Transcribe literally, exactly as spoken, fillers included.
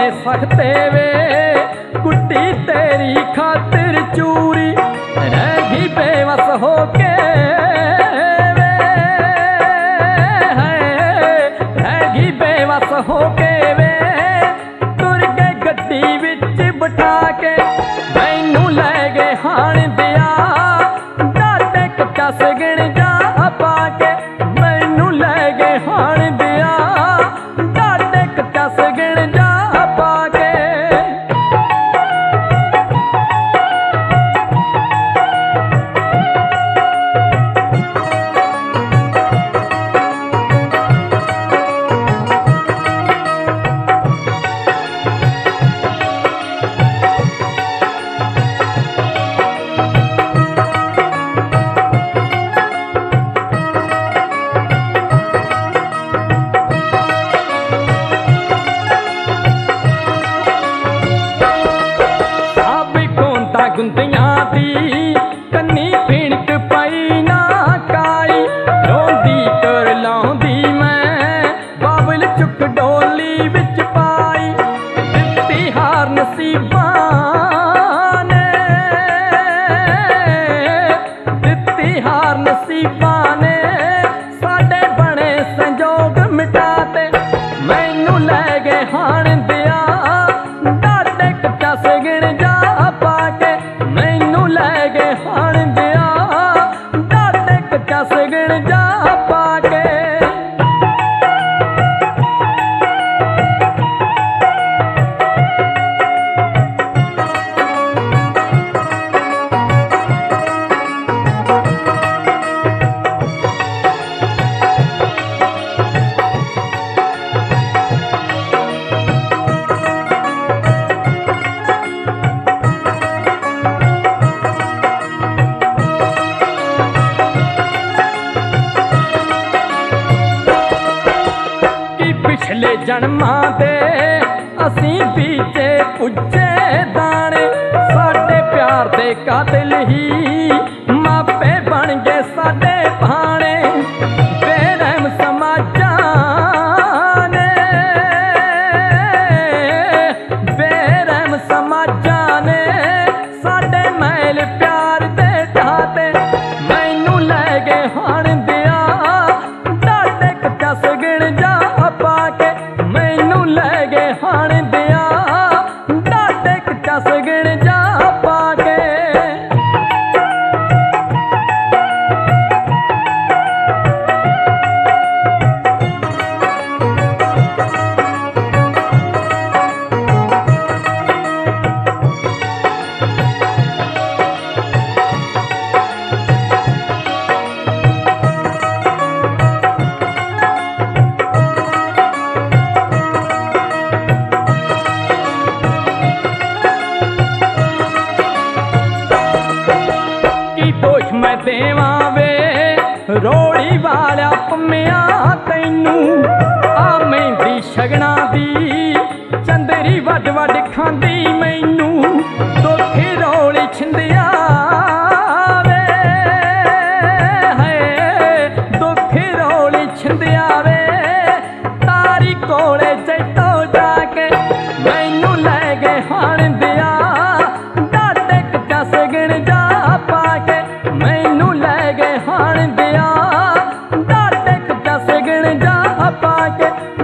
सखते वे कुट्टी तेरी खातिर चूरी रही बेवस होके वे रही बेवस होके वे तुर के गड्डी विच बिठा के मैनू लै गए हाण दिया डाटे कच्चा सगण जा पाके मैनू लै गए हाण दिया डाटे कच्चा सगण जा पाके गुंदियां दी कन्नी पिणक पाई ना काई रोंदी कर लाउंदी मैं बाबल चुक डोली विच पाई दित्ती हार नसीबां ने दित्ती हार नसीबां ने साडे बने संजोग मिटाते मैनू लै गए हाण दिया डाटे कच्चा सगण जा पाके मैनू लै गए हाण दिया डाटे कच्चा सगण जा पाके पिछले जन्मां दे असीं बीचे पुज्जे दाने साडे प्यार दे कातिल ही मापे बन गए साडे भाणे बेरहम समाजां ने बेरहम समाजां ने साडे मैल प्यार दे ढाते मैनू लै गए हाण दिया डाटे कच्चा सगण जा पाके मैनू लै गए हाण दिया डाटे कच्चा सगण जा पाके दोष मैं देवां वे रोड़ी वाला पम्मिया तैनू आ मेहंदी शगना दी चंदरी वड वड खांदी मैनू दोखे रोली छिंदिया वे है दोखे रोली छिंदिया वे तारी कोले जैतो जाके मैनू लै गए हाण दिया डाटे कच्चा सगण जा पाके मैनू लै गए हाण दिया डाटे कच्चा सगण जा पाके